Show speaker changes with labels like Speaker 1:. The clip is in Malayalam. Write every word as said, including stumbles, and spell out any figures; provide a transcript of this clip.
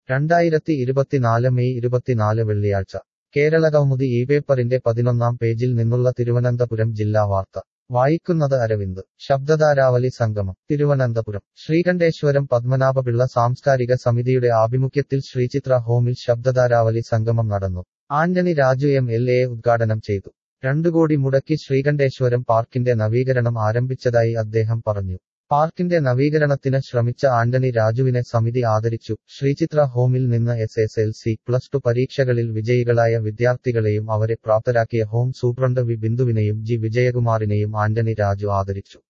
Speaker 1: രണ്ടായിരത്തി ഇരുപത്തിനാല് മെയ് ഇരുപത്തിനാല് വെള്ളിയാഴ്ച കേരളകൗമുദി ഈ പേപ്പറിന്റെ പതിനൊന്നാം പേജിൽ നിന്നുള്ള തിരുവനന്തപുരം ജില്ലാ വാർത്ത വായിക്കുന്നത് അരവിന്ദ്. ശബ്ദധാരാവലി സംഗമം തിരുവനന്തപുരം. ശ്രീകണ്ഠേശ്വരം പത്മനാഭപിള്ള സാംസ്കാരിക സമിതിയുടെ ആഭിമുഖ്യത്തിൽ ശ്രീചിത്ര ഹോമിൽ ശബ്ദധാരാവലി സംഗമം നടന്നു. Antony Raju M L A ഉദ്ഘാടനം ചെയ്തു. രണ്ടു കോടി മുടക്കി ശ്രീകണ്ഠേശ്വരം പാർക്കിന്റെ നവീകരണം ആരംഭിച്ചതായി അദ്ദേഹം പറഞ്ഞു. പാർക്കിന്റെ നവീകരണത്തിന് ശ്രമിച്ച ആന്റണി രാജുവിനെ സമിതി ആദരിച്ചു. ശ്രീചിത്ര ഹോമിൽ നിന്ന് S S L C plus two പരീക്ഷകളിൽ വിജയികളായ വിദ്യാർത്ഥികളെയും അവരെ പ്രാപ്തരാക്കിയ ഹോം സൂപ്രണ്ട് വി ബിന്ദുവിനെയും ജി വിജയകുമാറിനെയും ആന്റണി രാജു ആദരിച്ചു.